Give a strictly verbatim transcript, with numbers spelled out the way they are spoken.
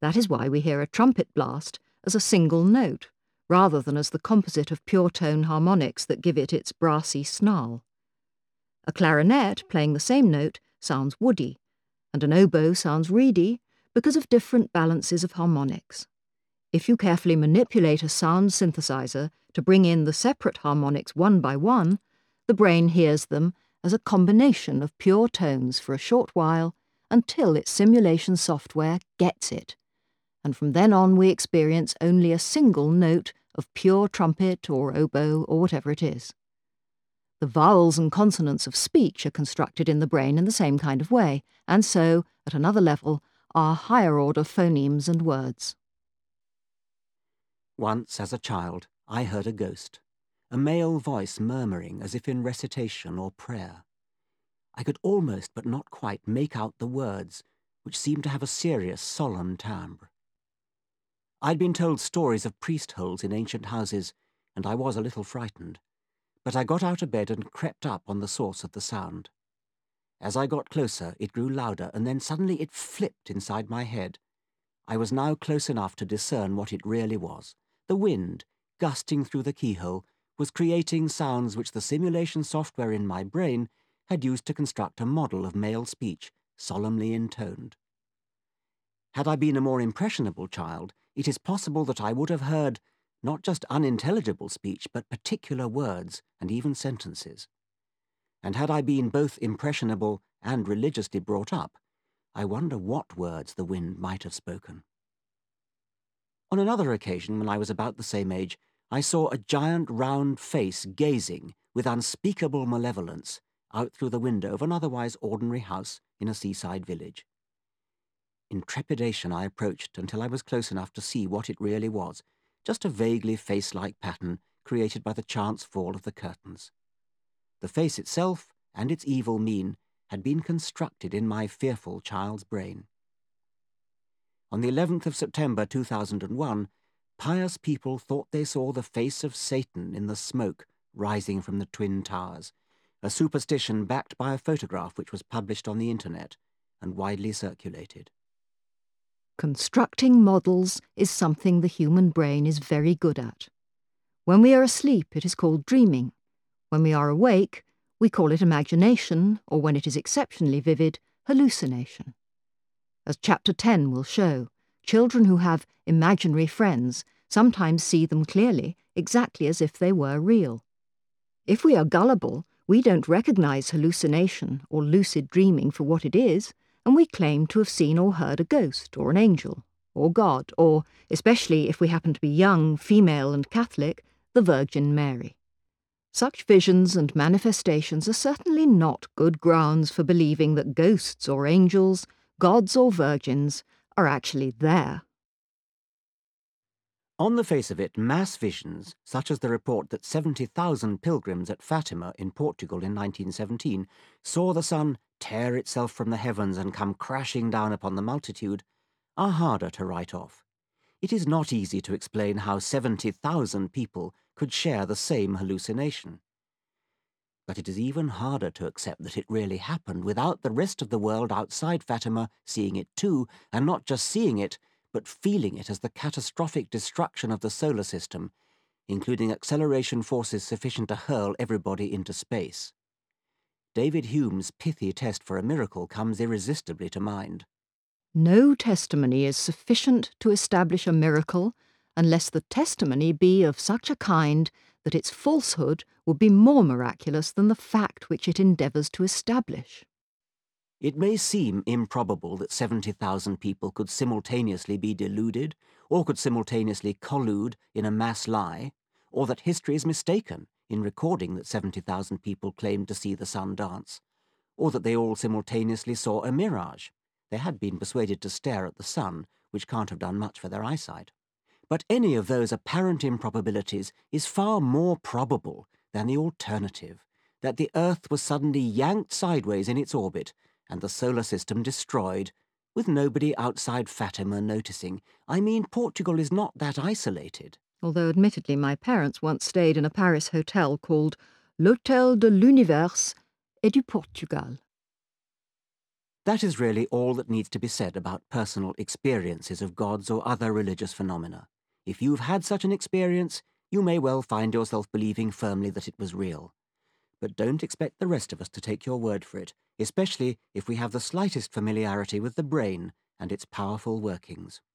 That is why we hear a trumpet blast as a single note, rather than as the composite of pure-tone harmonics that give it its brassy snarl. A clarinet playing the same note sounds woody, and an oboe sounds reedy because of different balances of harmonics. If you carefully manipulate a sound synthesizer to bring in the separate harmonics one by one, the brain hears them as a combination of pure tones for a short while until its simulation software gets it, and from then on we experience only a single note of pure trumpet or oboe or whatever it is. The vowels and consonants of speech are constructed in the brain in the same kind of way, and so, at another level, are higher-order phonemes and words. Once, as a child, I heard a ghost, a male voice murmuring as if in recitation or prayer. I could almost but not quite make out the words, which seemed to have a serious, solemn timbre. I'd been told stories of priest holes in ancient houses, and I was a little frightened, but I got out of bed and crept up on the source of the sound. As I got closer, it grew louder, and then suddenly it flipped inside my head. I was now close enough to discern what it really was. The wind, gusting through the keyhole, was creating sounds which the simulation software in my brain had used to construct a model of male speech, solemnly intoned. Had I been a more impressionable child, it is possible that I would have heard not just unintelligible speech, but particular words and even sentences. And had I been both impressionable and religiously brought up, I wonder what words the wind might have spoken. On another occasion, when I was about the same age, I saw a giant round face gazing, with unspeakable malevolence, out through the window of an otherwise ordinary house in a seaside village. In trepidation I approached until I was close enough to see what it really was, just a vaguely face-like pattern created by the chance fall of the curtains. The face itself and its evil mien had been constructed in my fearful child's brain. On the eleventh of September two thousand one, pious people thought they saw the face of Satan in the smoke rising from the Twin Towers, a superstition backed by a photograph which was published on the internet and widely circulated. Constructing models is something the human brain is very good at. When we are asleep, it is called dreaming. When we are awake, we call it imagination, or when it is exceptionally vivid, hallucination. As Chapter ten will show, children who have imaginary friends sometimes see them clearly, exactly as if they were real. If we are gullible, we don't recognize hallucination or lucid dreaming for what it is, and we claim to have seen or heard a ghost, or an angel, or God, or, especially if we happen to be young, female and Catholic, the Virgin Mary. Such visions and manifestations are certainly not good grounds for believing that ghosts or angels, gods or virgins, are actually there. On the face of it, mass visions, such as the report that seventy thousand pilgrims at Fatima in Portugal in nineteen seventeen saw the sun tear itself from the heavens and come crashing down upon the multitude, are harder to write off. It is not easy to explain how seventy thousand people could share the same hallucination. But it is even harder to accept that it really happened without the rest of the world outside Fatima seeing it too, and not just seeing it, but feeling it as the catastrophic destruction of the solar system, including acceleration forces sufficient to hurl everybody into space. David Hume's pithy test for a miracle comes irresistibly to mind. No testimony is sufficient to establish a miracle unless the testimony be of such a kind that its falsehood would be more miraculous than the fact which it endeavours to establish. It may seem improbable that seventy thousand people could simultaneously be deluded, or could simultaneously collude in a mass lie, or that history is mistaken in recording that seventy thousand people claimed to see the sun dance, or that they all simultaneously saw a mirage. They had been persuaded to stare at the sun, which can't have done much for their eyesight. But any of those apparent improbabilities is far more probable than the alternative, that the Earth was suddenly yanked sideways in its orbit and the solar system destroyed, with nobody outside Fatima noticing. I mean, Portugal is not that isolated. Although admittedly my parents once stayed in a Paris hotel called L'Hôtel de l'Univers et du Portugal. That is really all that needs to be said about personal experiences of gods or other religious phenomena. If you've had such an experience, you may well find yourself believing firmly that it was real. But don't expect the rest of us to take your word for it, especially if we have the slightest familiarity with the brain and its powerful workings.